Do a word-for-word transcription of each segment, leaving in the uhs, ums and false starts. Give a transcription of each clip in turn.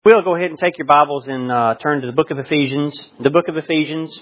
We'll go ahead and take your Bibles and uh, turn to the book of Ephesians. The book of Ephesians.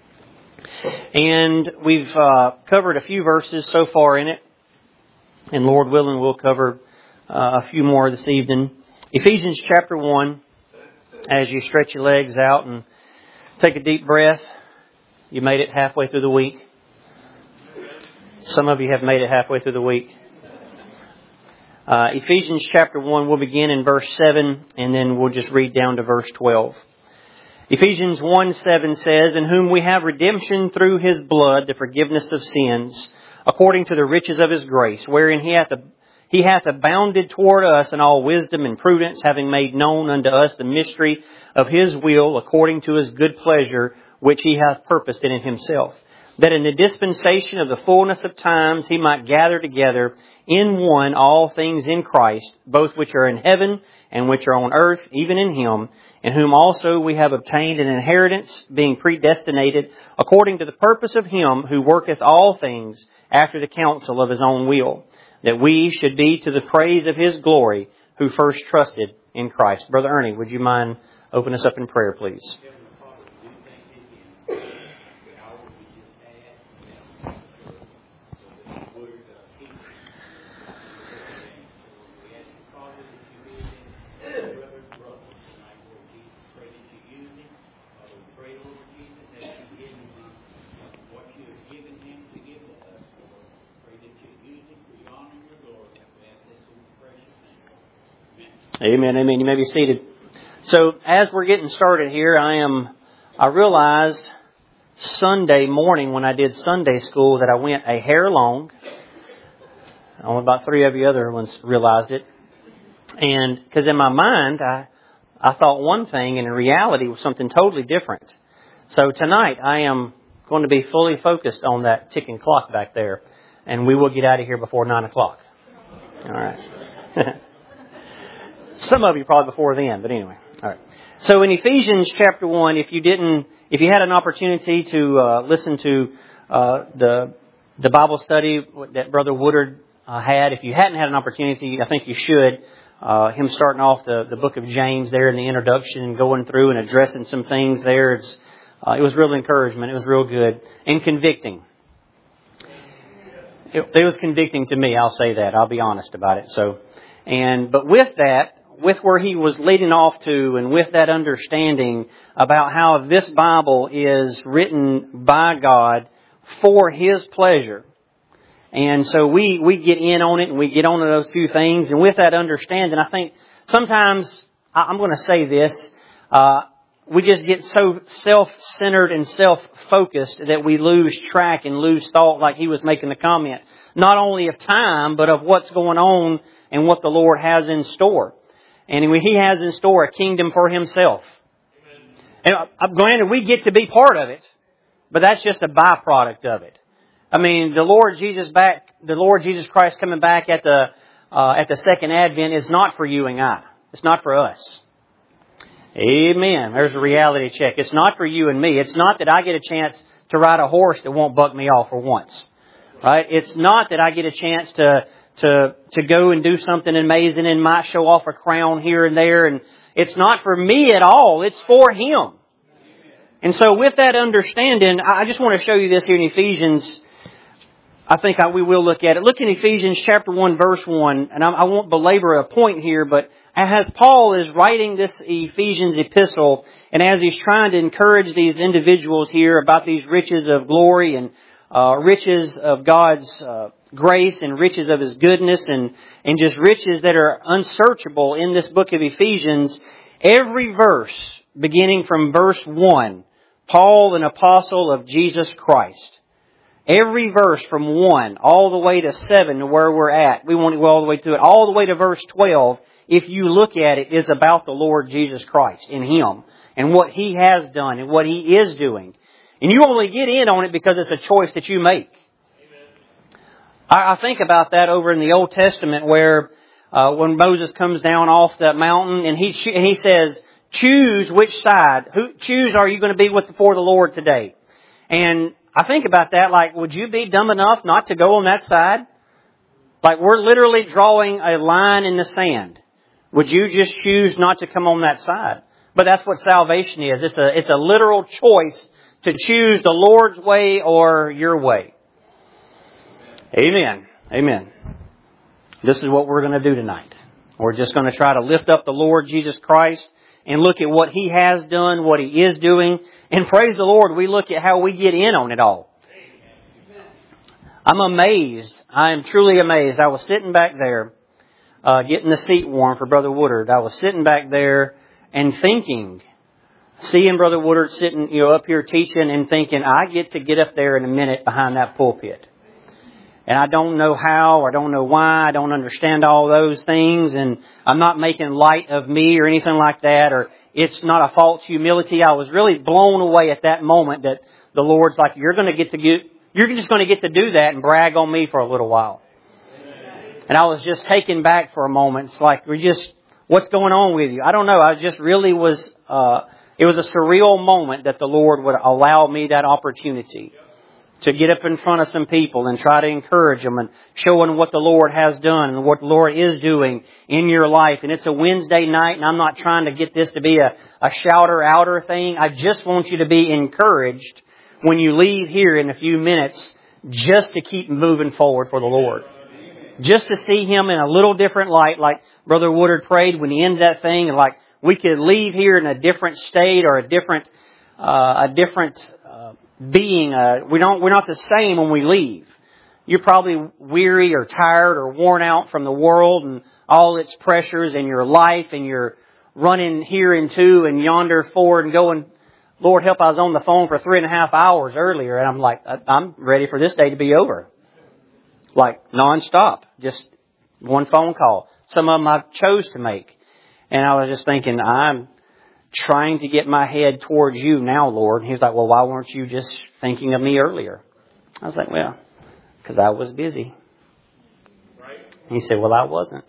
And we've uh, covered a few verses so far in it. And Lord willing, we'll cover uh, a few more this evening. Ephesians chapter one. As you stretch your legs out and take a deep breath, you made it halfway through the week. Some of you have made it halfway through the week. Uh, Ephesians chapter one, we'll begin in verse seven, and then we'll just read down to verse twelve. Ephesians one seven says, "In whom we have redemption through His blood, the forgiveness of sins, according to the riches of His grace, wherein He hath, he hath abounded toward us in all wisdom and prudence, having made known unto us the mystery of His will, according to His good pleasure, which He hath purposed in Himself, that in the dispensation of the fullness of times He might gather together in one all things in Christ, both which are in heaven and which are on earth, even in Him, in whom also we have obtained an inheritance, being predestinated according to the purpose of Him who worketh all things after the counsel of His own will, that we should be to the praise of His glory, who first trusted in Christ." Brother Ernie, would you mind opening us up in prayer, please? Amen, amen. You may be seated. So, as we're getting started here, I am, I realized Sunday morning when I did Sunday school that I went a hair long. Only about three of you other ones realized it. And, because in my mind, I, I thought one thing and in reality was something totally different. So tonight, I am going to be fully focused on that ticking clock back there. And we will get out of here before nine o'clock. All right. Some of you probably before then, but anyway. All right. So in Ephesians chapter one, if you didn't, if you had an opportunity to uh, listen to uh, the the Bible study that Brother Woodard uh, had, if you hadn't had an opportunity, I think you should. Uh, him starting off the, the book of James there in the introduction and going through and addressing some things there. It's, uh, it was real encouragement. It was real good and convicting. It, it was convicting to me. I'll say that. I'll be honest about it. So, and but with that. With where he was leading off to and with that understanding about how this Bible is written by God for His pleasure. And so we, we get in on it and we get on to those few things. And with that understanding, I think sometimes, I'm going to say this, uh, we just get so self-centered and self-focused that we lose track and lose thought, like he was making the comment. Not only of time, but of what's going on and what the Lord has in store. And He has in store a kingdom for Himself. And I'm granted, we get to be part of it, but that's just a byproduct of it. I mean, the Lord Jesus back, the Lord Jesus Christ coming back at the uh, at the second advent is not for you and I. It's not for us. Amen. There's a reality check. It's not for you and me. It's not that I get a chance to ride a horse that won't buck me off for once, right? It's not that I get a chance to. To, to go and do something amazing and might show off a crown here and there. And it's not for me at all. It's for Him. And so with that understanding, I just want to show you this here in Ephesians. I think I, we will look at it. Look in Ephesians chapter one, verse one. And I, I won't belabor a point here, but as Paul is writing this Ephesians epistle, and as he's trying to encourage these individuals here about these riches of glory and uh, riches of God's uh, grace and riches of His goodness and, and just riches that are unsearchable in this book of Ephesians, every verse, beginning from verse one, Paul, an apostle of Jesus Christ. Every verse from one all the way to seven to where we're at. We won't go all the way to it. All the way to verse twelve, if you look at it, is about the Lord Jesus Christ in Him and what He has done and what He is doing. And you only get in on it because it's a choice that you make. I think about that over in the Old Testament where uh, when Moses comes down off that mountain and he and he says, choose which side. Who choose are you going to be with before the Lord today? And I think about that like, would you be dumb enough not to go on that side? Like we're literally drawing a line in the sand. Would you just choose not to come on that side? But that's what salvation is. It's a, it's a literal choice to choose the Lord's way or your way. Amen. Amen. This is what we're going to do tonight. We're just going to try to lift up the Lord Jesus Christ and look at what He has done, what He is doing. And praise the Lord, we look at how we get in on it all. I'm amazed. I am truly amazed. I was sitting back there, uh, getting the seat warm for Brother Woodard. I was sitting back there and thinking, seeing Brother Woodard sitting, you know, up here teaching and thinking, I get to get up there in a minute behind that pulpit. And I don't know how, I don't know why, I don't understand all those things, and I'm not making light of me or anything like that, or it's not a false humility. I was really blown away at that moment that the Lord's like, you're going to get to get, you're just going to get to do that and brag on me for a little while. And I was just taken back for a moment. It's like, we just, what's going on with you? I don't know. I just really was, uh, it was a surreal moment that the Lord would allow me that opportunity to get up in front of some people and try to encourage them and showing what the Lord has done and what the Lord is doing in your life. And it's a Wednesday night, and I'm not trying to get this to be a, a shouter-outer thing. I just want you to be encouraged when you leave here in a few minutes, just to keep moving forward for the Lord. Just to see Him in a little different light, like Brother Woodard prayed when he ended that thing, and like we could leave here in a different state or a different, uh, a different being. Uh, we don't, we're not the same when we leave. You're probably weary or tired or worn out from the world and all its pressures in your life, and you're running here and to and yonder forward and going, Lord help, I was on the phone for three and a half hours earlier, and I'm like, I'm ready for this day to be over. Like nonstop. Just one phone call. Some of them I chose to make. And I was just thinking, I'm trying to get my head towards you now, Lord. And He's like, well, why weren't you just thinking of me earlier? I was like, well, because I was busy. Right. He said, well, I wasn't.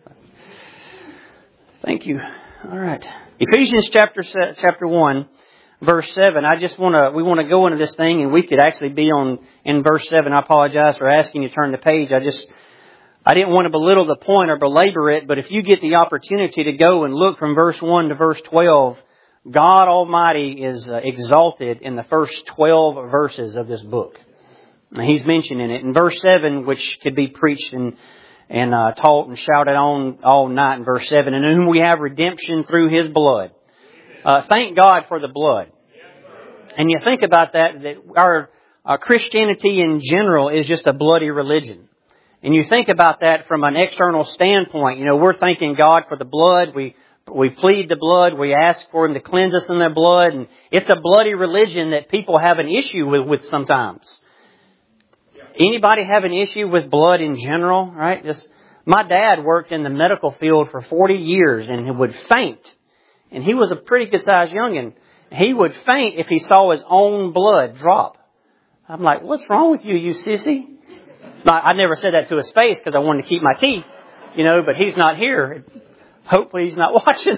Thank you. All right. Ephesians chapter chapter one, verse seven. I just want to, we want to go into this thing, and we could actually be on in verse seven. I apologize for asking you to turn the page. I just, I didn't want to belittle the point or belabor it, but if you get the opportunity to go and look from verse one to verse twelve, God Almighty is uh, exalted in the first twelve verses of this book. And He's mentioning it. In verse seven, which could be preached and, and uh, taught and shouted on all night in verse seven, in whom we have redemption through His blood. Uh, thank God for the blood. And you think about that, that our, our Christianity in general is just a bloody religion. And you think about that from an external standpoint. You know, we're thanking God for the blood. We we plead the blood. We ask for Him to cleanse us in their blood. And it's a bloody religion that people have an issue with, with sometimes. Anybody have an issue with blood in general? Right? Just, my dad worked in the medical field for forty years, and he would faint. And he was a pretty good sized youngin'. He would faint if he saw his own blood drop. I'm like, what's wrong with you, you sissy? I never said that to his face because I wanted to keep my teeth, you know, but he's not here. Hopefully he's not watching.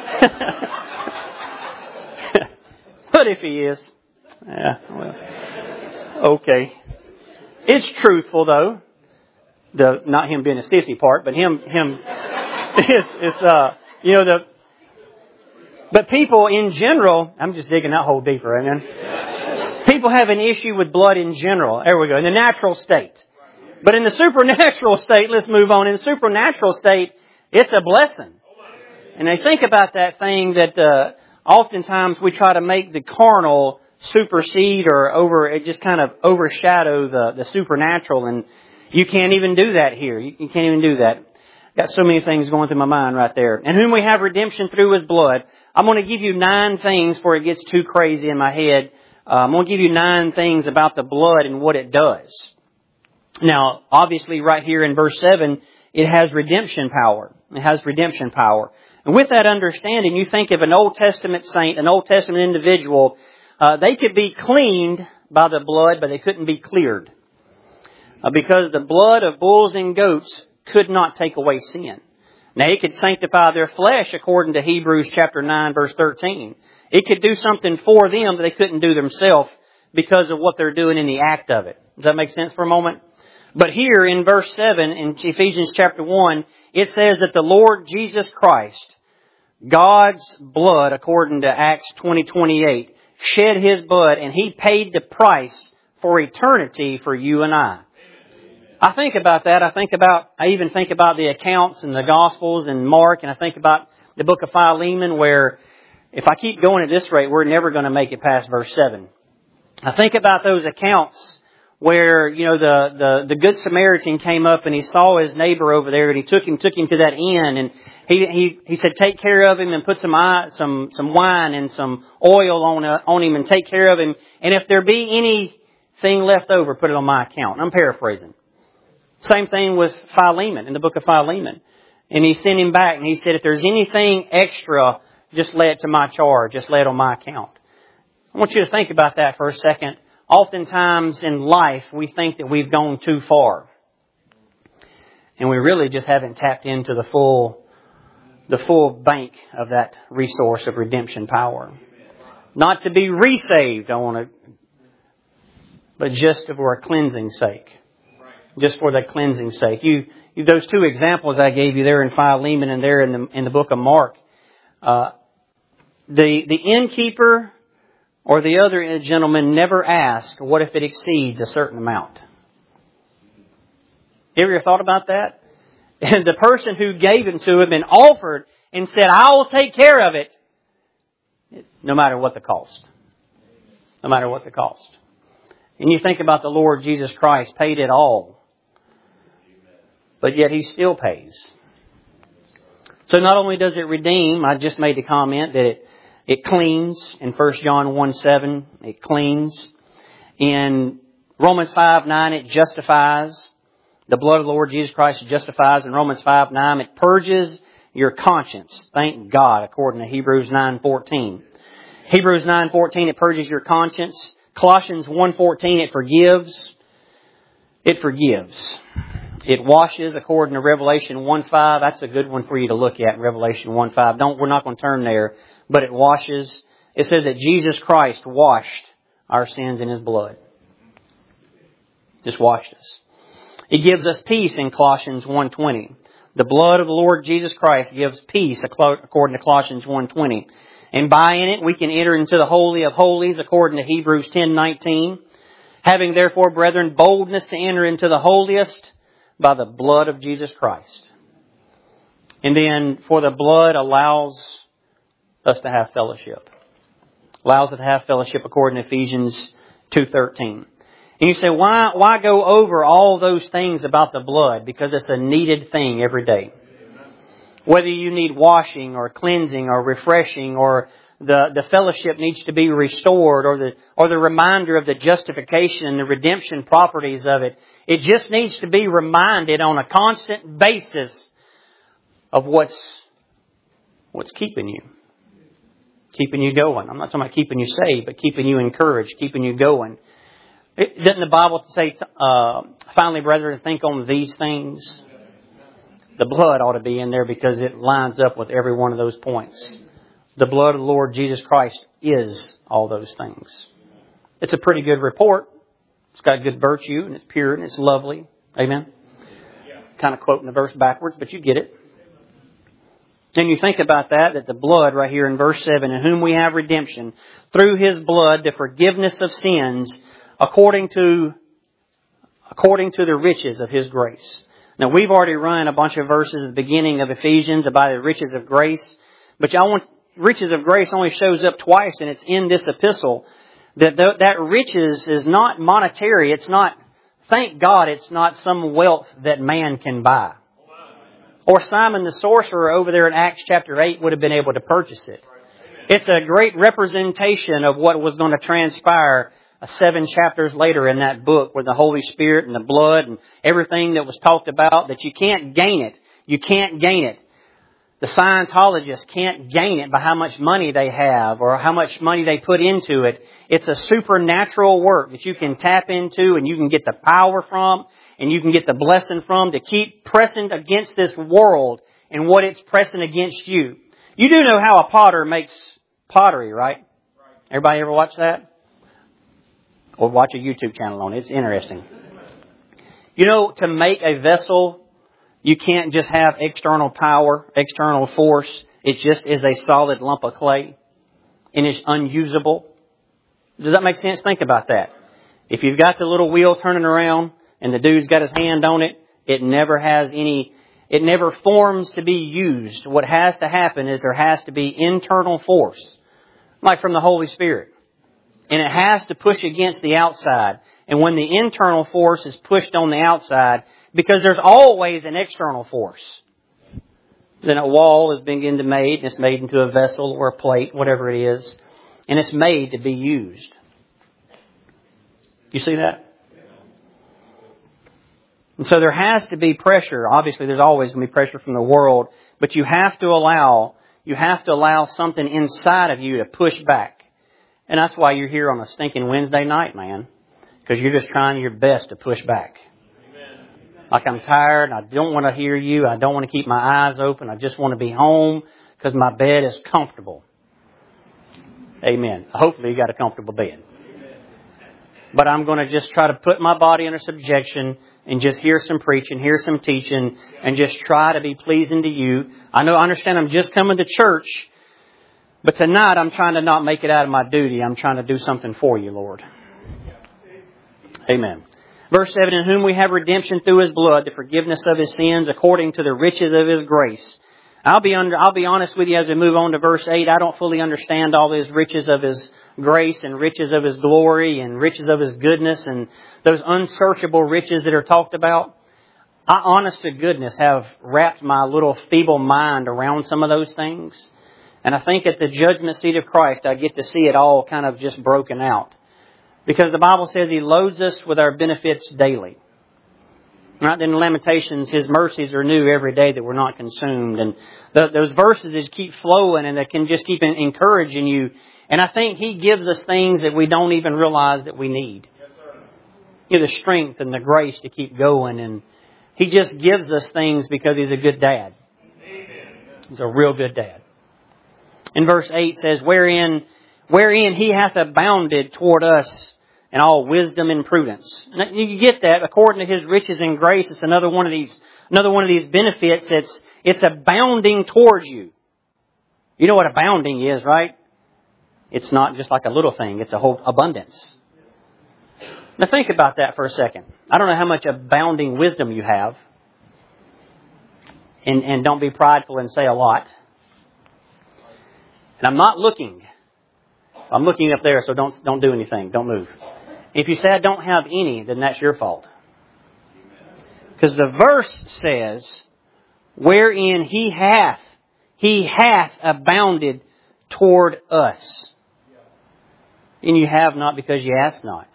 But if he is, yeah, well, okay. It's truthful though. The, not him being a sissy part, but him, him, it's, it's, uh, you know, the, but people in general, I'm just digging that hole deeper, amen. People have an issue with blood in general. There we go. In the natural state. But in the supernatural state, let's move on. In the supernatural state, it's a blessing. And I think about that thing that uh, oftentimes we try to make the carnal supersede or over, it just kind of overshadow the, the supernatural. And you can't even do that here. You, you can't even do that. Got so many things going through my mind right there. And whom we have redemption through His blood. I'm going to give you nine things before it gets too crazy in my head. Uh, I'm going to give you nine things about the blood and what it does. Now, obviously, right here in verse seven, it has redemption power. It has redemption power. And with that understanding, you think of an Old Testament saint, an Old Testament individual, uh, they could be cleaned by the blood, but they couldn't be cleared. Uh, because the blood of bulls and goats could not take away sin. Now, it could sanctify their flesh according to Hebrews chapter nine, verse thirteen. It could do something for them that they couldn't do themselves because of what they're doing in the act of it. Does that make sense for a moment? But here in verse seven in Ephesians chapter one, it says that the Lord Jesus Christ, God's blood, according to Acts twenty twenty-eight, shed His blood and He paid the price for eternity for you and I. I think about that. I think about, I even think about the accounts in the Gospels and Mark, and I think about the book of Philemon, where if I keep going at this rate, we're never going to make it past verse seven. I think about those accounts where, you know, the, the, the Good Samaritan came up and he saw his neighbor over there and he took him, took him to that inn, and he, he, he said, take care of him and put some, some, some wine and some oil on, uh, on him and take care of him. And if there be anything left over, put it on my account. I'm paraphrasing. Same thing with Philemon, in the book of Philemon. And he sent him back and he said, if there's anything extra, just lay it to my charge. Just lay it on my account. I want you to think about that for a second. Oftentimes in life, we think that we've gone too far. And we really just haven't tapped into the full, the full bank of that resource of redemption power. Not to be resaved, I want to, but just for a cleansing sake. Just for the cleansing sake. You, you, those two examples I gave you there in Philemon and there in the, in the book of Mark, uh, the, the innkeeper or the other gentleman never asked, what if it exceeds a certain amount? You ever thought about that? And the person who gave it to him and offered and said, I will take care of it, no matter what the cost. No matter what the cost. And you think about the Lord Jesus Christ paid it all. But yet He still pays. So not only does it redeem, I just made the comment that it It cleans in First John one seven. It cleans. In Romans five nine, it justifies. The blood of the Lord Jesus Christ justifies. In Romans five nine, it purges your conscience. Thank God, according to Hebrews nine fourteen. Hebrews nine fourteen, it purges your conscience. Colossians one fourteen, it forgives. It forgives. It washes, according to Revelation one five. That's a good one for you to look at in Revelation one five. Don't, we're not going to turn there. But it washes. It says that Jesus Christ washed our sins in His blood. Just washed us. It gives us peace in Colossians one twenty. The blood of the Lord Jesus Christ gives peace according to Colossians one twenty. And by in it we can enter into the Holy of Holies according to Hebrews ten nineteen. Having therefore, brethren, boldness to enter into the holiest by the blood of Jesus Christ. And then, for the blood allows us to have fellowship. Allows us to have fellowship according to Ephesians two thirteen. And you say, why, why go over all those things about the blood? Because it's a needed thing every day. Whether you need washing or cleansing or refreshing, or the, the fellowship needs to be restored, or the, or the reminder of the justification and the redemption properties of it. It just needs to be reminded on a constant basis of what's, what's keeping you. Keeping you going. I'm not talking about keeping you saved, but keeping you encouraged, keeping you going. It, doesn't the Bible say, uh, finally, brethren, think on these things? The blood ought to be in there because it lines up with every one of those points. The blood of the Lord Jesus Christ is all those things. It's a pretty good report. It's got good virtue and it's pure and it's lovely. Amen? Kind of quoting the verse backwards, but you get it. And you think about that, that the blood right here in verse seven, in whom we have redemption, through His blood, the forgiveness of sins, according to, according to the riches of His grace. Now, we've already run a bunch of verses at the beginning of Ephesians about the riches of grace. But y'all want, riches of grace only shows up twice, and it's in this epistle. That that riches is not monetary. It's not, thank God, it's not some wealth that man can buy. Or Simon the sorcerer over there in Acts chapter eight would have been able to purchase it. It's a great representation of what was going to transpire seven chapters later in that book, with the Holy Spirit and the blood and everything that was talked about, that you can't gain it. You can't gain it. The Scientologists can't gain it by how much money they have or how much money they put into it. It's a supernatural work that you can tap into and you can get the power from and you can get the blessing from to keep pressing against this world and what it's pressing against you. You do know how a potter makes pottery, right? Everybody ever watch that? Or watch a YouTube channel on it. It's interesting. You know, to make a vessel, you can't just have external power, external force. It just is a solid lump of clay and it's unusable. Does that make sense? Think about that. If you've got the little wheel turning around and the dude's got his hand on it, it never has any, it never forms to be used. What has to happen is there has to be internal force, like from the Holy Spirit. And it has to push against the outside. And when the internal force is pushed on the outside, because there's always an external force, then a wall is beginning to made, and it's made into a vessel or a plate, whatever it is, and it's made to be used. You see that? And so there has to be pressure. Obviously, there's always going to be pressure from the world, but you have to allow, you have to allow something inside of you to push back. And that's why you're here on a stinking Wednesday night, man. Because you're just trying your best to push back. Amen. Like I'm tired, I don't want to hear you, I don't want to keep my eyes open, I just want to be home because my bed is comfortable. Amen. Hopefully you got a comfortable bed. But I'm going to just try to put my body under subjection and just hear some preaching, hear some teaching, and just try to be pleasing to you. I know, I understand I'm just coming to church, but tonight I'm trying to not make it out of my duty. I'm trying to do something for you, Lord. Amen. Verse seven, in whom we have redemption through His blood, the forgiveness of His sins, according to the riches of His grace. I'll be under, I'll be honest with you as we move on to verse eight. I don't fully understand all these riches of His grace and riches of His glory and riches of His goodness and those unsearchable riches that are talked about. I, honest to goodness, have wrapped my little feeble mind around some of those things. And I think at the judgment seat of Christ, I get to see it all kind of just broken out. Because the Bible says He loads us with our benefits daily. Right? Then in Lamentations, His mercies are new every day that we're not consumed. And the, those verses just keep flowing and that can just keep encouraging you. And I think He gives us things that we don't even realize that we need. Yes, sir. You know, the strength and the grace to keep going. And He just gives us things because He's a good dad. Amen. He's a real good dad. In verse eight says, wherein, wherein He hath abounded toward us in all wisdom and prudence. And you get that according to His riches and grace. It's another one of these, another one of these benefits. It's, it's abounding towards you. You know what abounding is, right? It's not just like a little thing. It's a whole abundance. Now think about that for a second. I don't know how much abounding wisdom you have. And, and don't be prideful and say a lot. And I'm not looking. I'm looking up there, so don't, don't do anything. Don't move. If you say I don't have any, then that's your fault. Because the verse says, wherein He hath, He hath abounded toward us. And you have not because you ask not.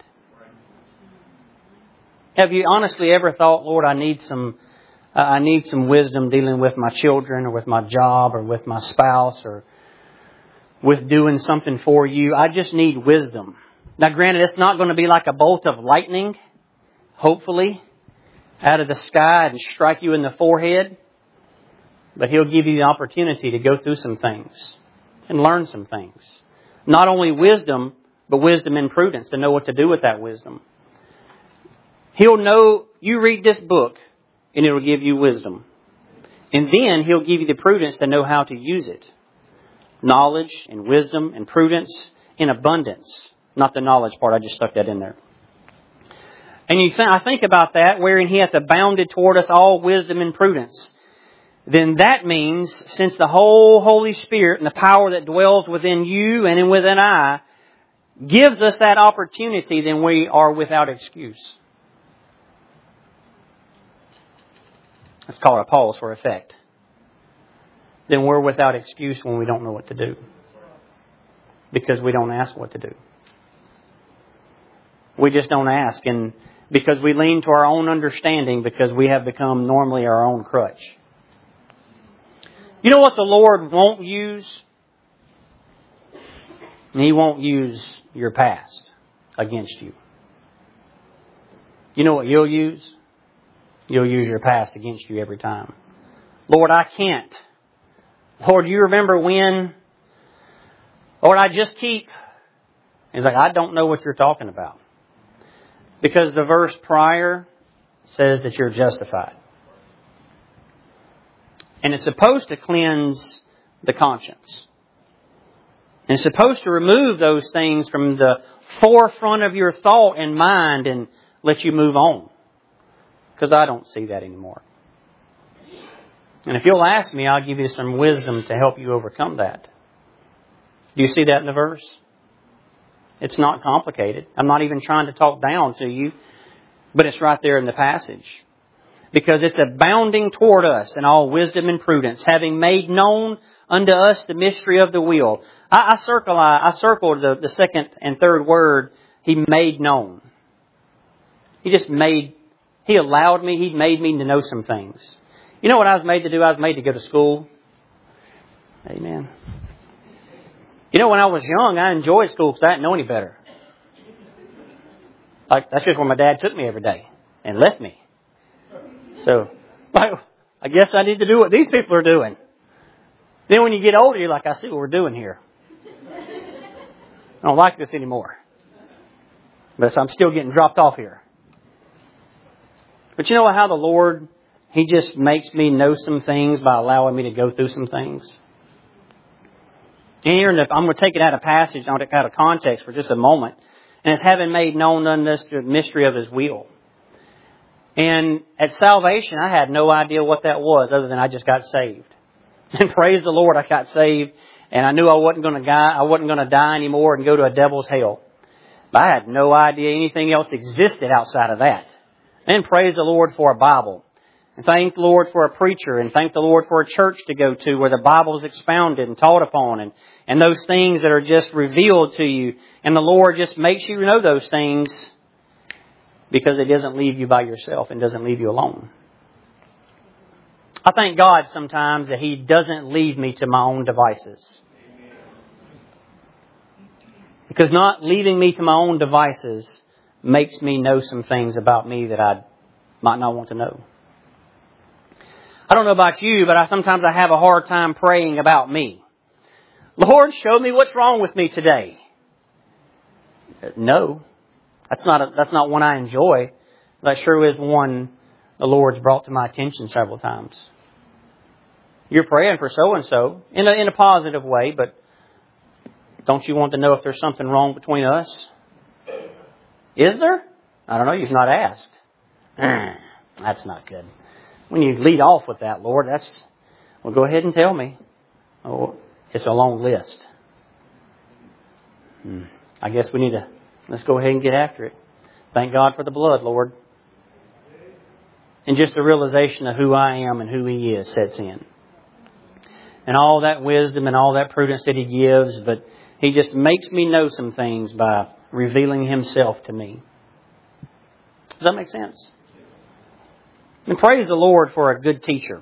Have you honestly ever thought, Lord, I need some, uh, I need some wisdom dealing with my children or with my job or with my spouse or with doing something for you? I just need wisdom. Now granted, it's not going to be like a bolt of lightning, hopefully, out of the sky and strike you in the forehead. But He'll give you the opportunity to go through some things and learn some things. Not only wisdom, but wisdom and prudence to know what to do with that wisdom. He'll know, you read this book and it'll give you wisdom. And then He'll give you the prudence to know how to use it. Knowledge and wisdom and prudence in abundance. Not the knowledge part, I just stuck that in there. And you think, I think about that, wherein He hath abounded toward us all wisdom and prudence. Then that means, since the whole Holy Spirit and the power that dwells within you and within I gives us that opportunity, then we are without excuse. Let's call it a pause for effect. Then we're without excuse when we don't know what to do. Because we don't ask what to do. We just don't ask. And because we lean to our own understanding because we have become normally our own crutch. You know what the Lord won't use? He won't use your past against you. You know what you'll use? You'll use your past against you every time. Lord, I can't. Lord, you remember when? Lord, I just keep. He's like, I don't know what you're talking about. Because the verse prior says that you're justified. And it's supposed to cleanse the conscience. And it's supposed to remove those things from the forefront of your thought and mind and let you move on. Because I don't see that anymore. And if you'll ask me, I'll give you some wisdom to help you overcome that. Do you see that in the verse? It's not complicated. I'm not even trying to talk down to you, but it's right there in the passage. Because it's abounding toward us in all wisdom and prudence, having made known unto us the mystery of the will. I, I circle, I, I circled the, the second and third word, He made known. He just made, He allowed me, He made me to know some things. You know what I was made to do? I was made to go to school. Amen. You know, when I was young, I enjoyed school because I didn't know any better. Like, that's just where my dad took me every day and left me. So, like, I guess I need to do what these people are doing. Then when you get older, you're like, I see what we're doing here. I don't like this anymore. But I'm still getting dropped off here. But you know how the Lord, He just makes me know some things by allowing me to go through some things? And here, in the, I'm going to take it out of passage, out of context for just a moment. And it's having made known unto us the mystery of His will. And at salvation, I had no idea what that was other than I just got saved. And praise the Lord, I got saved. And I knew I wasn't going to die, I wasn't going to die anymore and go to a devil's hell. But I had no idea anything else existed outside of that. And praise the Lord for a Bible. And thank the Lord for a preacher. And thank the Lord for a church to go to where the Bible is expounded and taught upon. And, and those things that are just revealed to you. And the Lord just makes you know those things because it doesn't leave you by yourself and doesn't leave you alone. I thank God sometimes that He doesn't leave me to my own devices. Because not leaving me to my own devices makes me know some things about me that I might not want to know. I don't know about you, but I sometimes I have a hard time praying about me. Lord, show me what's wrong with me today. No, that's not a, that's not one I enjoy. That sure is one the Lord's brought to my attention several times. You're praying for so-and-so in a, in a positive way, but don't you want to know if there's something wrong between us? Is there? I don't know. You've not asked. That's not good. When you lead off with that, Lord, that's, well, go ahead and tell me. Oh, it's a long list. Hmm. I guess we need to, let's go ahead and get after it. Thank God for the blood, Lord. And just the realization of who I am and who He is sets in. And all that wisdom and all that prudence that He gives, but He just makes me know some things by revealing Himself to me. Does that make sense? And praise the Lord for a good teacher.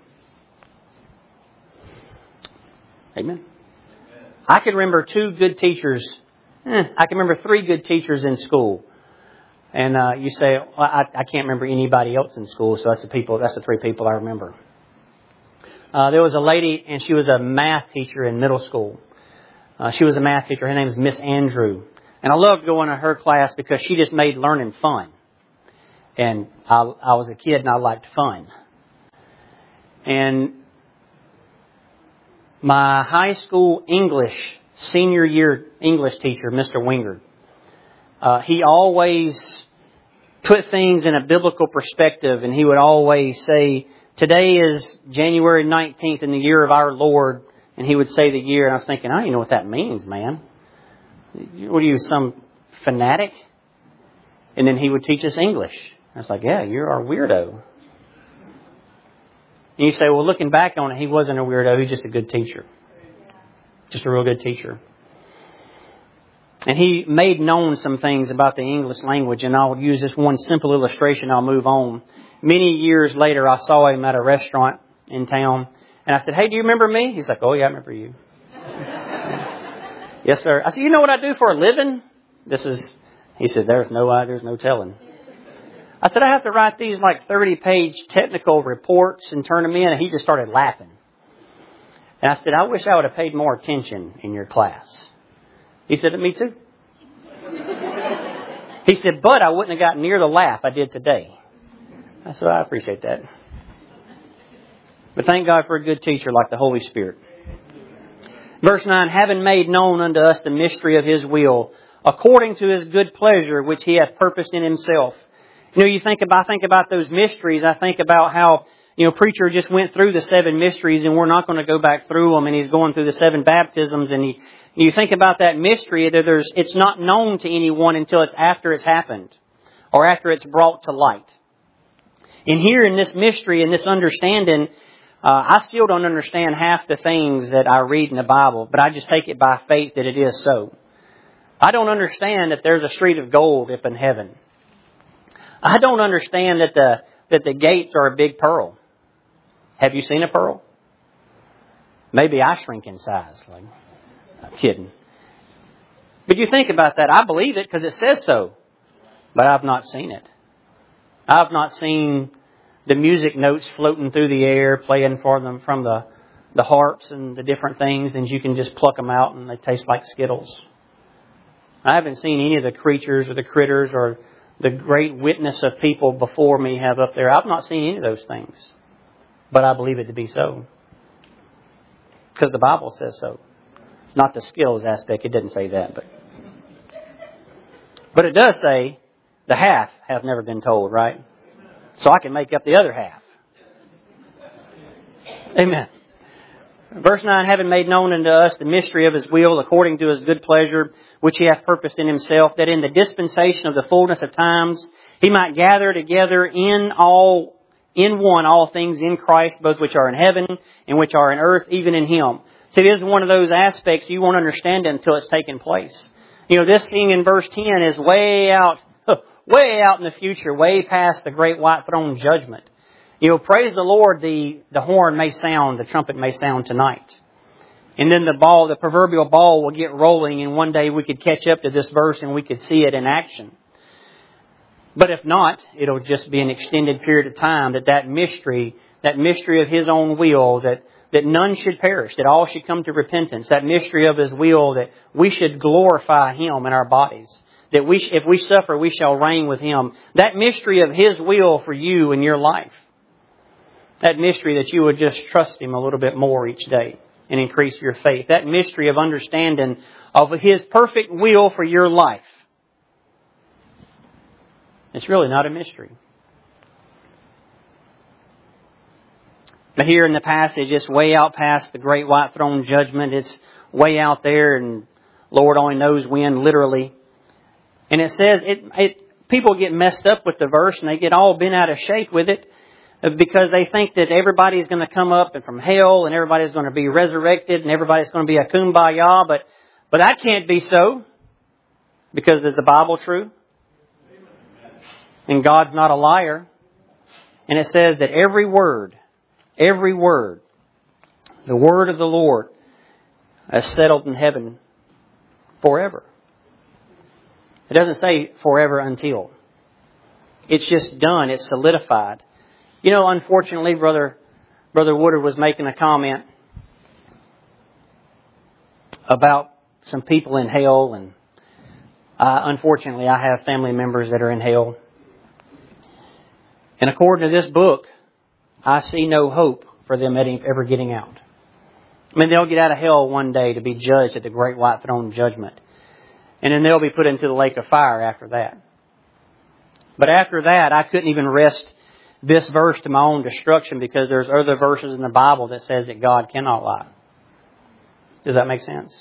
Amen. I can remember two good teachers. Eh, I can remember three good teachers in school. And uh, you say, well, I, I can't remember anybody else in school, so that's the people. That's the three people I remember. Uh, there was a lady, and she was a math teacher in middle school. Uh, she was a math teacher. Her name is Miss Andrew. And I loved going to her class because she just made learning fun. And I, I was a kid and I liked fun. And my high school English, senior year English teacher, Mister Wingard, uh, he always put things in a biblical perspective, and he would always say, today is January nineteenth in the year of our Lord. And he would say the year, and I was thinking, I don't even know what that means, man. What are you, some fanatic? And then he would teach us English. I was like, yeah, you're our weirdo. And you say, well, looking back on it, he wasn't a weirdo. He's just a good teacher. Just a real good teacher. And he made known some things about the English language. And I'll use this one simple illustration. I'll move on. Many years later, I saw him at a restaurant in town. And I said, hey, do you remember me? He's like, oh, yeah, I remember you. Yes, sir. I said, you know what I do for a living? This is, he said, there's no, there's no telling. I said, I have to write these like thirty-page technical reports and turn them in. And he just started laughing. And I said, I wish I would have paid more attention in your class. He said, me too. He said, but I wouldn't have gotten near the laugh I did today. So I appreciate that. But thank God for a good teacher like the Holy Spirit. Verse nine, having made known unto us the mystery of His will, according to His good pleasure, which He hath purposed in Himself. You know, you think about, I think about those mysteries. I think about how, you know, preacher just went through the seven mysteries and we're not going to go back through them, and he's going through the seven baptisms, and he, you think about that mystery that there's, it's not known to anyone until it's after it's happened or after it's brought to light. And here in this mystery and this understanding, uh, I still don't understand half the things that I read in the Bible, but I just take it by faith that it is so. I don't understand that there's a street of gold up in heaven. I don't understand that the that the gates are a big pearl. Have you seen a pearl? Maybe I shrink in size. Like, I'm kidding. But you think about that. I believe it because it says so. But I've not seen it. I've not seen the music notes floating through the air, playing for them from the, the harps and the different things, and you can just pluck them out and they taste like Skittles. I haven't seen any of the creatures or the critters or the great witness of people before me have up there. I've not seen any of those things. But I believe it to be so. Because the Bible says so. Not the Skittles aspect. It didn't say that. But but it does say the half hath never been told, right? So I can make up the other half. Amen. Verse nine, having made known unto us the mystery of His will, according to His good pleasure, which He hath purposed in Himself, that in the dispensation of the fullness of times He might gather together in all, in one, all things in Christ, both which are in heaven and which are in earth, even in Him. So it is one of those aspects you won't understand it until it's taken place. You know, this thing in verse ten is way out, way out in the future, way past the great white throne judgment. You know, praise the Lord, the, the horn may sound, the trumpet may sound tonight. And then the ball, the proverbial ball will get rolling, and one day we could catch up to this verse and we could see it in action. But if not, it'll just be an extended period of time that that mystery, that mystery of His own will, that, that none should perish, that all should come to repentance, that mystery of His will, that we should glorify Him in our bodies, that we, if we suffer, we shall reign with Him. That mystery of His will for you in your life. That mystery that you would just trust Him a little bit more each day and increase your faith. That mystery of understanding of His perfect will for your life. It's really not a mystery. But here in the passage, it's way out past the great white throne judgment. It's way out there, and Lord only knows when, literally. And it says, it, it people get messed up with the verse and they get all bent out of shape with it, because they think that everybody's going to come up and from hell and everybody's going to be resurrected and everybody's going to be a kumbaya. But, but that can't be so, because is the Bible true? And God's not a liar. And it says that every word, every word, the word of the Lord is settled in heaven forever. It doesn't say forever until. It's just done. It's solidified. You know, unfortunately, Brother Brother Woodard was making a comment about some people in hell, and uh, unfortunately, I have family members that are in hell. And according to this book, I see no hope for them ever getting out. I mean, they'll get out of hell one day to be judged at the great white throne judgment. And then they'll be put into the lake of fire after that. But after that, I couldn't even rest this verse to my own destruction, because there's other verses in the Bible that says that God cannot lie. Does that make sense?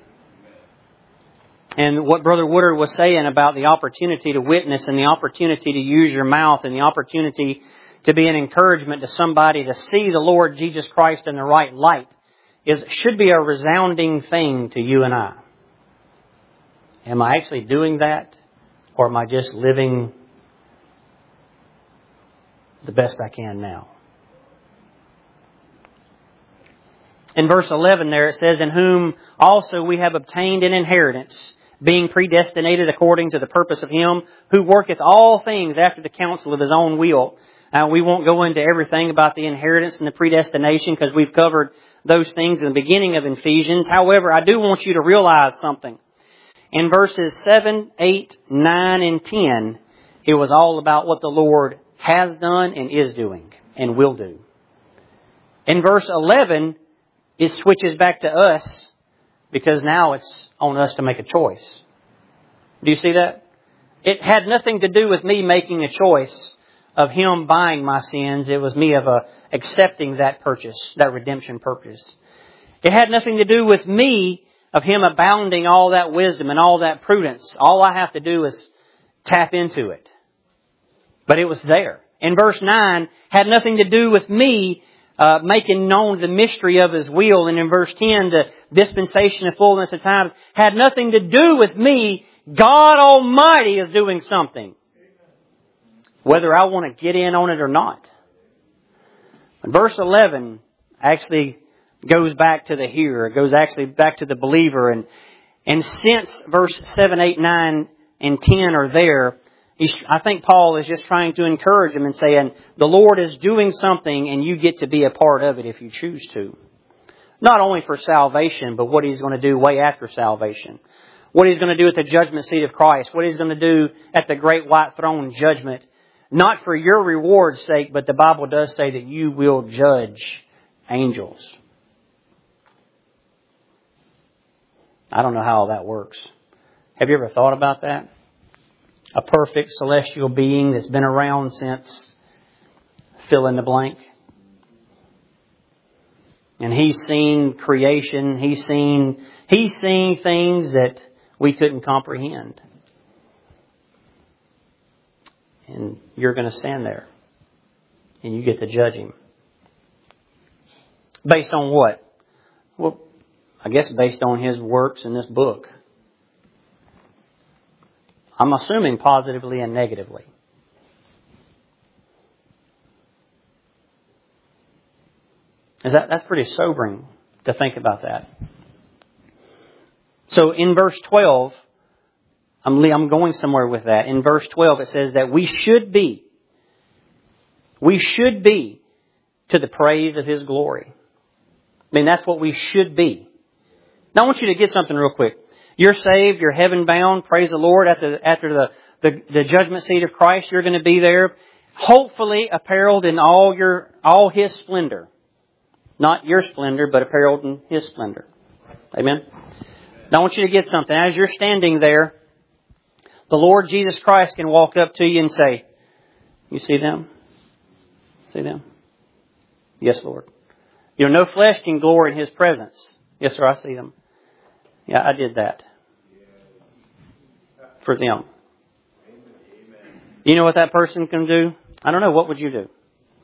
And what Brother Woodard was saying about the opportunity to witness and the opportunity to use your mouth and the opportunity to be an encouragement to somebody to see the Lord Jesus Christ in the right light is should be a resounding thing to you and I. Am I actually doing that, or am I just living the best I can now? In verse eleven there it says, in whom also we have obtained an inheritance, being predestinated according to the purpose of Him who worketh all things after the counsel of His own will. Now, we won't go into everything about the inheritance and the predestination, because we've covered those things in the beginning of Ephesians. However, I do want you to realize something. In verses seven, eight, nine, and ten, it was all about what the Lord has done and is doing and will do. In verse eleven, it switches back to us because now it's on us to make a choice. Do you see that? It had nothing to do with me making a choice of Him buying my sins. It was me of a, accepting that purchase, that redemption purchase. It had nothing to do with me of Him abounding all that wisdom and all that prudence. All I have to do is tap into it. But it was there. In verse nine, had nothing to do with me uh, making known the mystery of His will. And in verse ten, the dispensation of fullness of times had nothing to do with me. God Almighty is doing something. Whether I want to get in on it or not. Verse eleven actually goes back to the hearer. It goes actually back to the believer. And, and since verse seven, eight, nine, and ten are there, he's, I think Paul is just trying to encourage them and saying, the Lord is doing something and you get to be a part of it if you choose to. Not only for salvation, but what He's going to do way after salvation. What He's going to do at the judgment seat of Christ. What He's going to do at the great white throne judgment. Not for your reward's sake, but the Bible does say that you will judge angels. I don't know how all that works. Have you ever thought about that? A perfect celestial being that's been around since fill in the blank. And He's seen creation. He's seen, He's seen things that we couldn't comprehend. And you're going to stand there. And you get to judge Him. Based on what? Well, I guess based on His works in this book. I'm assuming positively and negatively. Is that, that's pretty sobering to think about that. So in verse twelve, I'm, I'm going somewhere with that. In verse twelve it says that we should be, we should be to the praise of His glory. I mean, that's what we should be. Now I want you to get something real quick. You're saved, you're heaven bound, praise the Lord, after, after the, the, the judgment seat of Christ, you're going to be there, hopefully apparelled in all your, all His splendor. Not your splendor, but apparelled in His splendor. Amen? Now I want you to get something. As you're standing there, the Lord Jesus Christ can walk up to you and say, you see them? See them? Yes, Lord. You know, no flesh can glory in His presence. Yes, sir, I see them. Yeah, I did that. For them. You know what that person can do? I don't know. What would you do?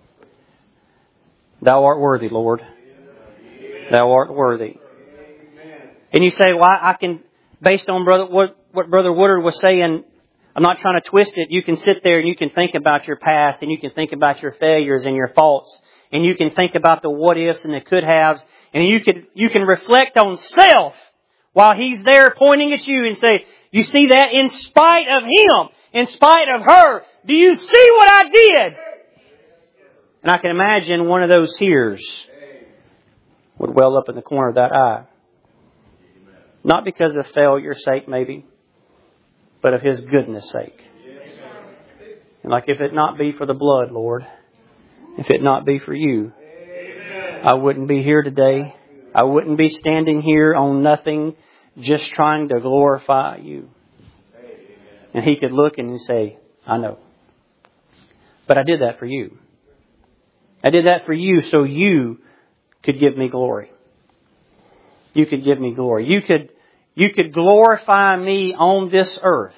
Thou art worthy, Lord. Thou art worthy. And you say, well, I can, based on brother what, what Brother Woodard was saying, I'm not trying to twist it. You can sit there and you can think about your past and you can think about your failures and your faults. And you can think about the what ifs and the could haves. And you can, you can reflect on self while He's there pointing at you and say, you see that? In spite of him, in spite of her, do you see what I did? And I can imagine one of those tears would well up in the corner of that eye. Not because of failure's sake, maybe, but of His goodness' sake. And like, if it not be for the blood, Lord, if it not be for you, I wouldn't be here today. I wouldn't be standing here on nothing, just trying to glorify you. And He could look and say, I know. But I did that for you. I did that for you so you could give me glory. You could give me glory. You could, you could glorify me on this earth.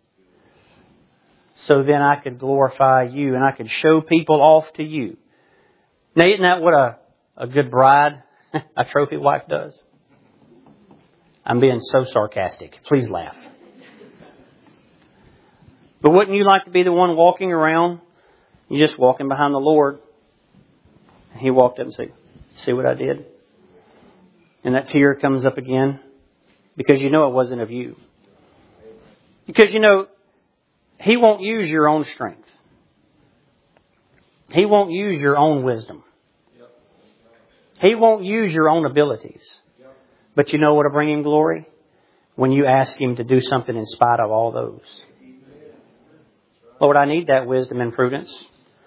So then I could glorify you and I could show people off to you. Now, isn't that what a, a good bride, a trophy wife does? I'm being so sarcastic. Please laugh. But wouldn't you like to be the one walking around? You're just walking behind the Lord. And He walked up and said, see what I did? And that tear comes up again. Because you know it wasn't of you. Because you know, He won't use your own strength. He won't use your own wisdom. He won't use your own abilities. But you know what will bring Him glory? When you ask Him to do something in spite of all those. Lord, I need that wisdom and prudence.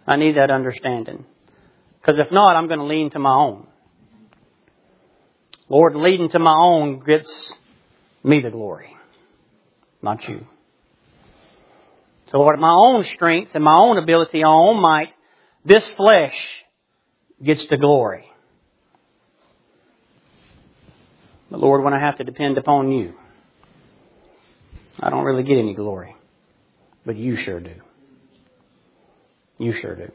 I need that understanding. Because if not, I'm going to lean to my own. Lord, leading to my own gets me the glory, not you. So Lord, my own strength and my own ability, my own might, this flesh gets the glory. But Lord, when I have to depend upon you, I don't really get any glory. But you sure do. You sure do.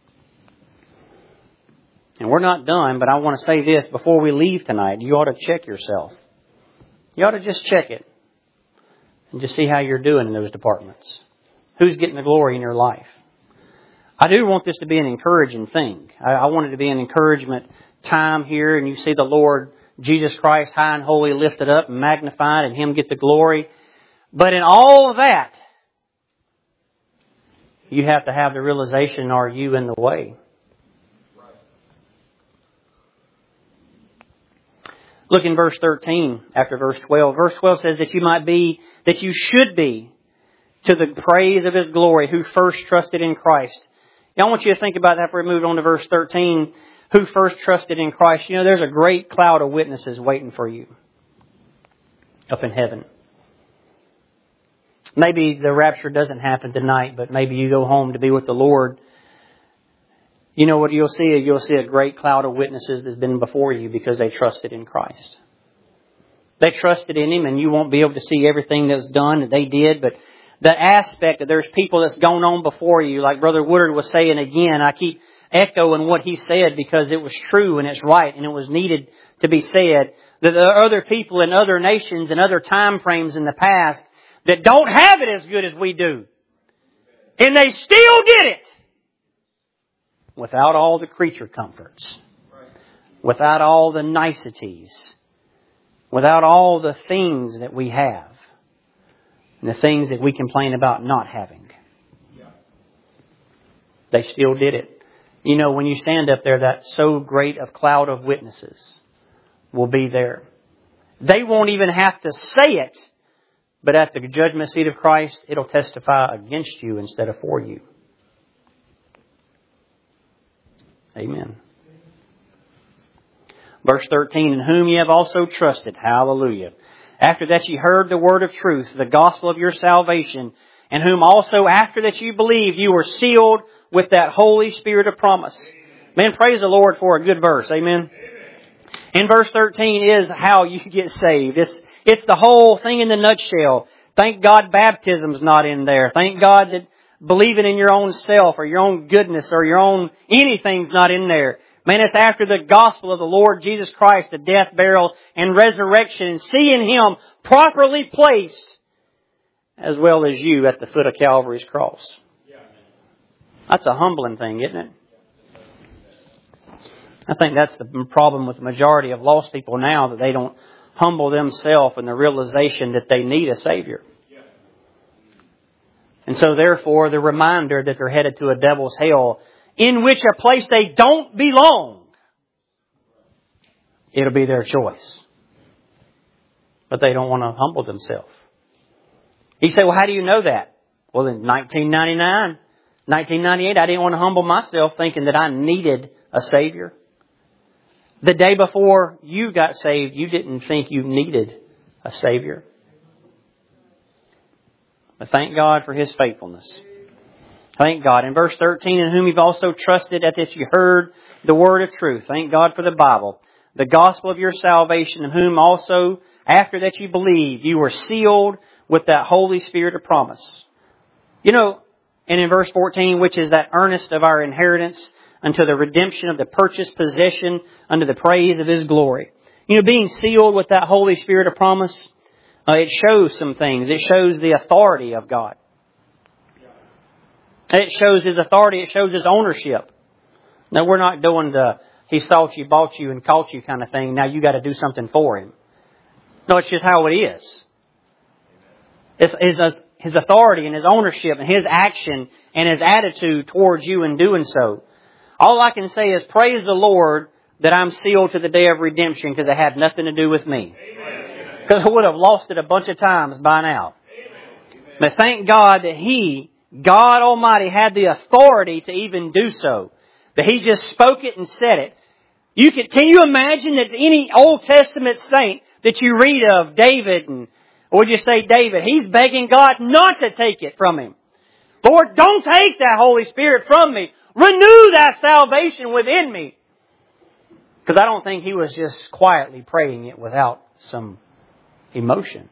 And we're not done, but I want to say this before we leave tonight. You ought to check yourself. You ought to just check it. And just see how you're doing in those departments. Who's getting the glory in your life? I do want this to be an encouraging thing. I, I want it to be an encouragement time here, and you see the Lord Jesus Christ high and holy lifted up and magnified, and Him get the glory. But in all of that, you have to have the realization, are you in the way? Look in verse thirteen after verse twelve. Verse twelve says that you might be, that you should be, to the praise of His glory, who first trusted in Christ. Now, I want you to think about that before we move on to verse thirteen. Who first trusted in Christ. You know, there's a great cloud of witnesses waiting for you up in heaven. Maybe the rapture doesn't happen tonight, but maybe you go home to be with the Lord. You know what you'll see? You'll see a great cloud of witnesses that's been before you because they trusted in Christ. They trusted in Him, and you won't be able to see everything that was done that they did, but the aspect that there's people that's gone on before you, like Brother Woodard was saying again, I keep echoing what he said because it was true and it's right and it was needed to be said, that there are other people in other nations and other time frames in the past that don't have it as good as we do. And they still did it without all the creature comforts, without all the niceties, without all the things that we have, and the things that we complain about not having. They still did it. You know, when you stand up there, that so great a cloud of witnesses will be there. They won't even have to say it, but at the judgment seat of Christ, it'll testify against you instead of for you. Amen. Verse thirteen, in whom ye have also trusted. Hallelujah. After that ye heard the word of truth, the gospel of your salvation, and whom also after that you believed, you were sealed with that Holy Spirit of promise. Man, praise the Lord for a good verse. Amen. In verse thirteen is how you get saved. It's, it's the whole thing in the nutshell. Thank God baptism's not in there. Thank God that believing in your own self or your own goodness or your own anything's not in there. Man, it's after the gospel of the Lord Jesus Christ, the death, burial, and resurrection, and seeing Him properly placed as well as you at the foot of Calvary's cross. That's a humbling thing, isn't it? I think that's the problem with the majority of lost people now, that they don't humble themselves in the realization that they need a Savior. And so therefore, the reminder that they're headed to a devil's hell, in which a place they don't belong, it'll be their choice. But they don't want to humble themselves. You say, well, how do you know that? Well, in nineteen ninety-nine, nineteen ninety-eight, I didn't want to humble myself thinking that I needed a Savior. The day before you got saved, you didn't think you needed a Savior. But thank God for His faithfulness. Thank God. In verse thirteen, in whom you've also trusted, at that you heard the word of truth. Thank God for the Bible. The gospel of your salvation, in whom also, after that you believed, you were sealed with that Holy Spirit of promise. You know, and in verse fourteen, which is that earnest of our inheritance unto the redemption of the purchased possession unto the praise of His glory. You know, being sealed with that Holy Spirit of promise, uh, it shows some things. It shows the authority of God. It shows His authority. It shows His ownership. Now, we're not doing the He sought you, bought you, and caught you kind of thing. Now you got to do something for Him. No, it's just how it is. It's His, His authority and His ownership and His action and His attitude towards you in doing so. All I can say is praise the Lord that I'm sealed to the day of redemption, because it had nothing to do with me. Because I would have lost it a bunch of times by now. But thank God that He God Almighty had the authority to even do so. That He just spoke it and said it. You can, can you imagine that any Old Testament saint that you read of, David, and or would you say David, he's begging God not to take it from him. Lord, don't take that Holy Spirit from me. Renew that salvation within me. Because I don't think he was just quietly praying it without some emotion.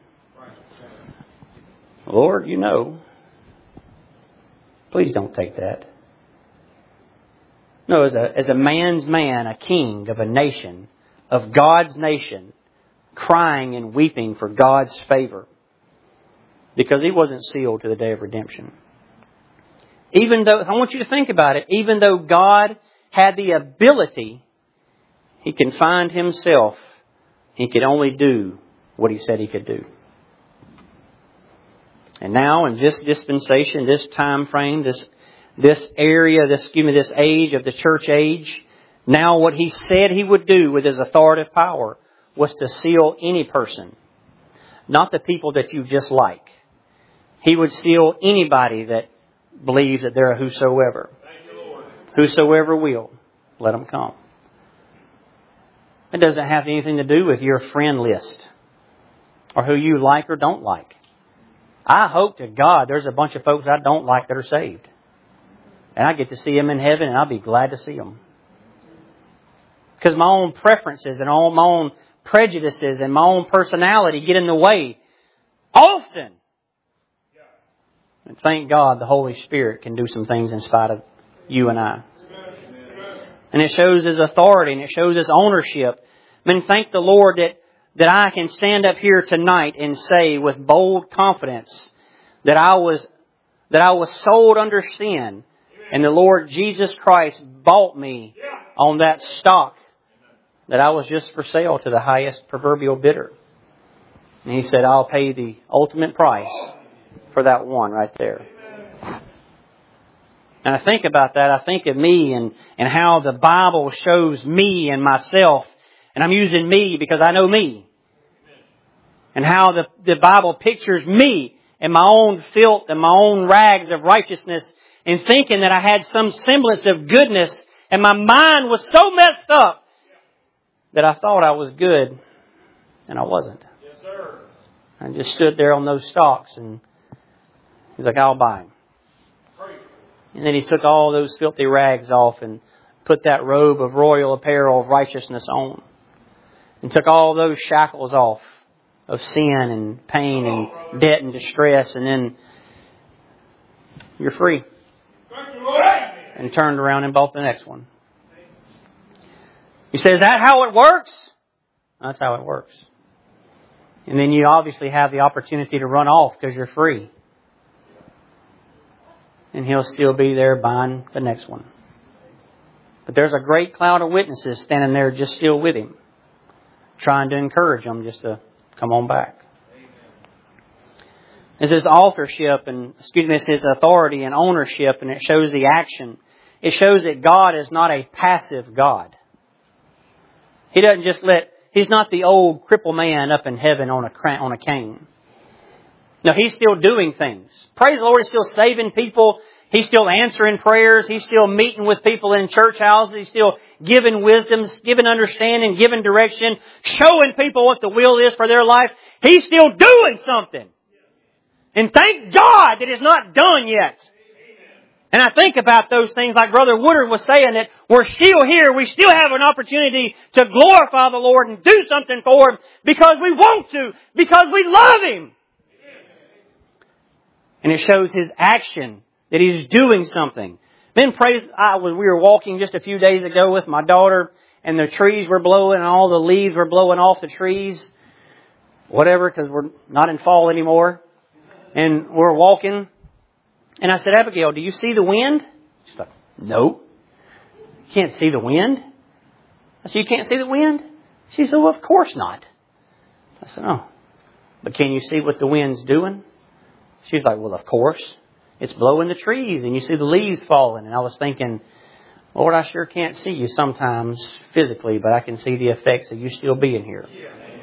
Lord, you know, please don't take that. No, as a, as a man's man, a king of a nation, of God's nation, crying and weeping for God's favor. Because he wasn't sealed to the day of redemption. Even though, I want you to think about it, even though God had the ability, He confined Himself. He could only do what He said He could do. And now in this dispensation, this time frame, this this area, this excuse me, this age of the church age, now what He said He would do with His authoritative power was to seal any person. Not the people that you just like. He would seal anybody that believes that they're a whosoever. Thank you, Lord. Whosoever will, let them come. It doesn't have anything to do with your friend list or who you like or don't like. I hope to God there's a bunch of folks I don't like that are saved. And I get to see them in heaven, and I'll be glad to see them. Because my own preferences and all my own prejudices and my own personality get in the way often. And thank God the Holy Spirit can do some things in spite of you and I. And it shows His authority and it shows His ownership. I mean, thank the Lord that, that I can stand up here tonight and say with bold confidence that I was, that I was sold under sin. And the Lord Jesus Christ bought me on that stock that I was just for sale to the highest proverbial bidder. And He said, I'll pay the ultimate price for that one right there. And I think about that. I think of me and, and how the Bible shows me and myself. And I'm using me because I know me. And how the, the Bible pictures me and my own filth and my own rags of righteousness, and thinking that I had some semblance of goodness, and my mind was so messed up that I thought I was good, and I wasn't. Yes, sir. I just stood there on those stalks, and He's like, I'll buy him. And then He took all those filthy rags off and put that robe of royal apparel of righteousness on. And took all those shackles off of sin and pain and debt and distress. And then you're free. And turned around and bought the next one. You say, is that how it works? That's how it works. And then you obviously have the opportunity to run off because you're free. And He'll still be there buying the next one. But there's a great cloud of witnesses standing there just still with Him, trying to encourage them just to come on back. It's His authorship and, excuse me, it's His authority and ownership, and it shows the action. It shows that God is not a passive God. He doesn't just let, He's not the old crippled man up in heaven on a on a cane. No, He's still doing things. Praise the Lord, He's still saving people. He's still answering prayers. He's still meeting with people in church houses. He's still giving wisdom, giving understanding, giving direction, showing people what the will is for their life. He's still doing something. And thank God that it's not done yet. And I think about those things like Brother Woodard was saying, that we're still here. We still have an opportunity to glorify the Lord and do something for Him because we want to, because we love Him. And it shows His action, that He's doing something. Then praise, I was, we were walking just a few days ago with my daughter, and the trees were blowing and all the leaves were blowing off the trees. Whatever, because we're not in fall anymore. And we're walking. And I said, Abigail, do you see the wind? She's like, no. You can't see the wind? I said, you can't see the wind? She said, well, of course not. I said, oh. But can you see what the wind's doing? She's like, well, of course. It's blowing the trees and you see the leaves falling. And I was thinking, Lord, I sure can't see you sometimes physically, but I can see the effects of you still being here.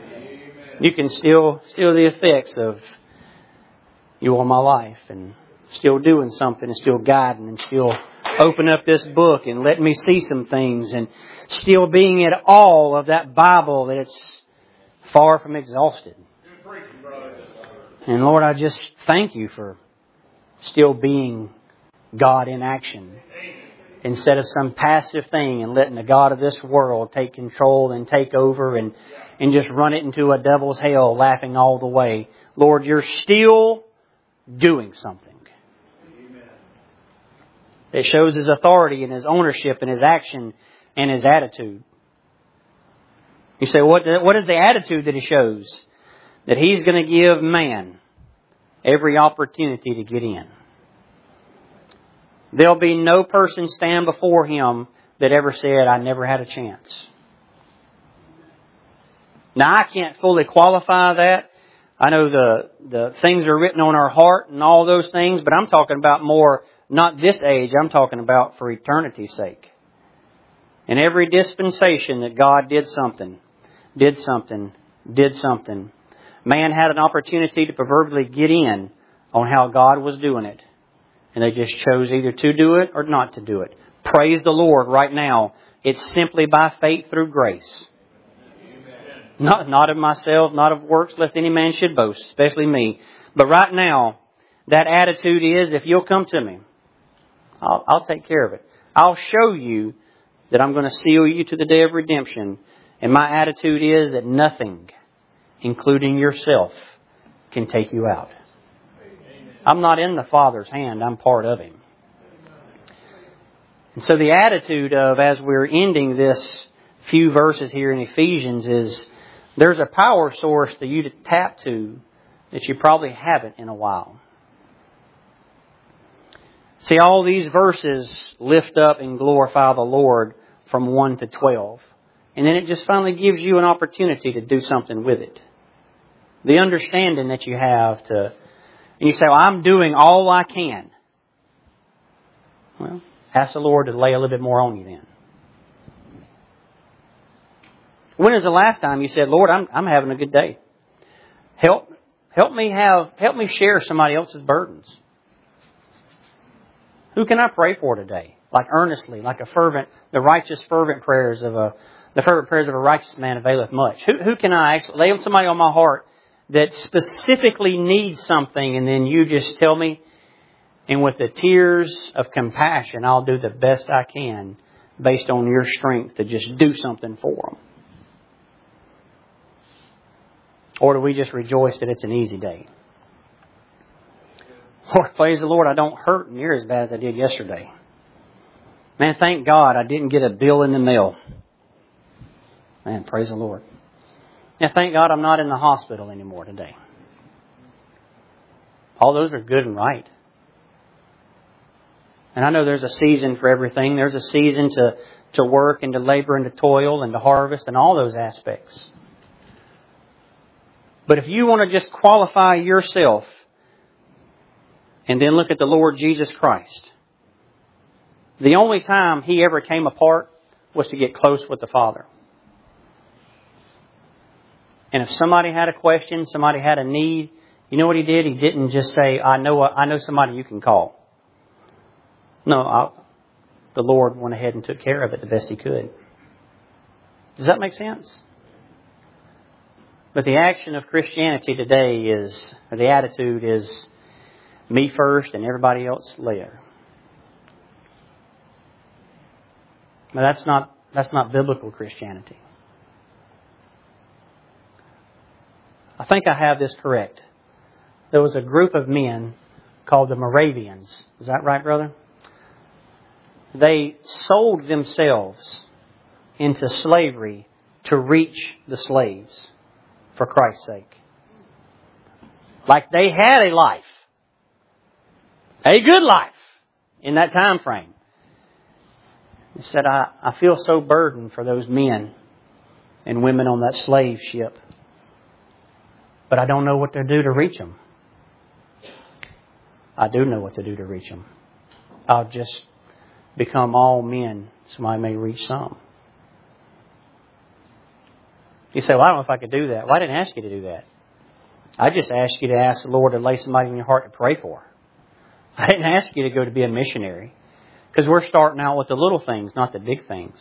You can still, still the effects of you on my life and still doing something and still guiding and still open up this book and letting me see some things and still being at all of that Bible that it's far from exhausted. And Lord, I just thank You for still being God in action instead of some passive thing and letting the God of this world take control and take over and, and just run it into a devil's hell laughing all the way. Lord, You're still doing something. It shows His authority and His ownership and His action and His attitude. You say, what, what is the attitude that He shows? That He's going to give man every opportunity to get in. There'll be no person stand before Him that ever said, I never had a chance. Now, I can't fully qualify that. I know the, the things are written on our heart and all those things, but I'm talking about more, not this age, I'm talking about for eternity's sake. In every dispensation that God did something, did something, did something, man had an opportunity to proverbially get in on how God was doing it. And they just chose either to do it or not to do it. Praise the Lord right now. It's simply by faith through grace. Not, not of myself, not of works, lest any man should boast, especially me. But right now, that attitude is, if you'll come to me, I'll, I'll take care of it. I'll show you that I'm going to seal you to the day of redemption. And my attitude is that nothing, including yourself, can take you out. I'm not in the Father's hand. I'm part of Him. And so the attitude of, as we're ending this few verses here in Ephesians, is there's a power source for you to tap to that you probably haven't in a while. See, all these verses lift up and glorify the Lord from one to twelve. And then it just finally gives you an opportunity to do something with it. The understanding that you have to... And you say, well, I'm doing all I can. Well, ask the Lord to lay a little bit more on you then. When is the last time you said, Lord, I'm, I'm having a good day. Help, help me have, help me share somebody else's burdens. Who can I pray for today? Like earnestly, like a fervent, the righteous fervent prayers of a, the fervent prayers of a righteous man availeth much. Who, who can I actually lay on somebody on my heart that specifically needs something, and then you just tell me, and with the tears of compassion, I'll do the best I can based on your strength to just do something for them? Or do we just rejoice that it's an easy day? Lord, praise the Lord, I don't hurt near as bad as I did yesterday. Man, thank God I didn't get a bill in the mail. Man, praise the Lord. Now, thank God I'm not in the hospital anymore today. All those are good and right. And I know there's a season for everything. There's a season to, to work and to labor and to toil and to harvest and all those aspects. But if you want to just qualify yourself and then look at the Lord Jesus Christ, the only time He ever came apart was to get close with the Father. And if somebody had a question, somebody had a need, you know what He did? He didn't just say, I know I know somebody you can call. No, I, the Lord went ahead and took care of it the best He could. Does that make sense? But the action of Christianity today is, or the attitude is, me first and everybody else later. But that's not, that's not biblical Christianity. I think I have this correct. There was a group of men called the Moravians. Is that right, brother? They sold themselves into slavery to reach the slaves for Christ's sake. Like they had a life. A good life in that time frame. He said, I, I feel so burdened for those men and women on that slave ship. But I don't know what to do to reach them. I do know what to do to reach them. I'll just become all men so I may reach some. You say, well, I don't know if I could do that. Well, I didn't ask you to do that. I just asked you to ask the Lord to lay somebody in your heart to pray for. I didn't ask you to go to be a missionary. Because we're starting out with the little things, not the big things.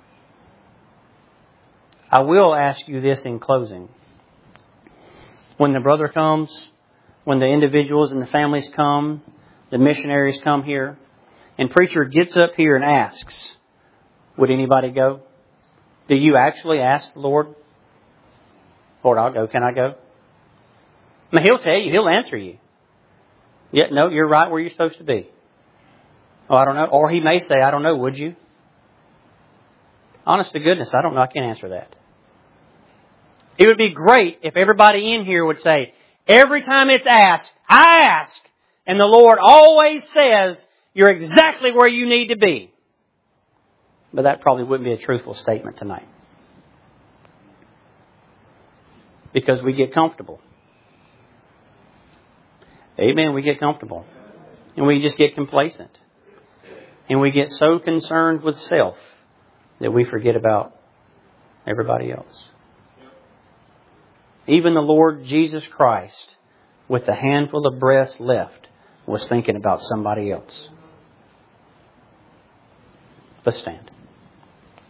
I will ask you this in closing. When the brother comes, when the individuals and the families come, the missionaries come here, and preacher gets up here and asks, would anybody go? Do you actually ask the Lord, Lord, I'll go. Can I go? I mean, He'll tell you. He'll answer you. Yeah, no, you're right where you're supposed to be. Oh, I don't know. Or He may say, I don't know, would you? Honest to goodness, I don't know. I can't answer that. It would be great if everybody in here would say, every time it's asked, I ask. And the Lord always says, you're exactly where you need to be. But that probably wouldn't be a truthful statement tonight. Because we get comfortable. Amen. We get comfortable. And we just get complacent. And we get so concerned with self that we forget about everybody else. Even the Lord Jesus Christ, with the handful of breath left, was thinking about somebody else. Let's stand.